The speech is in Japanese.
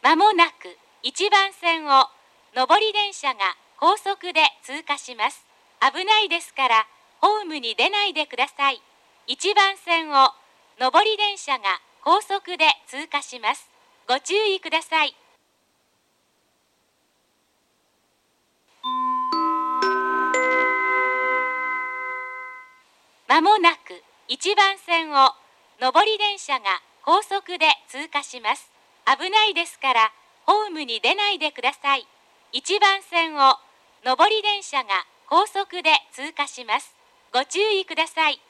まもなく1番線を上り電車が高速で通過します。危ないですからホームに出ないでください。1番線を上り電車が高速で通過します。ご注意ください。まもなく1番線を上り電車が高速で通過します。危ないですからホームに出ないでください。1番線を上り電車が高速で通過します。ご注意ください。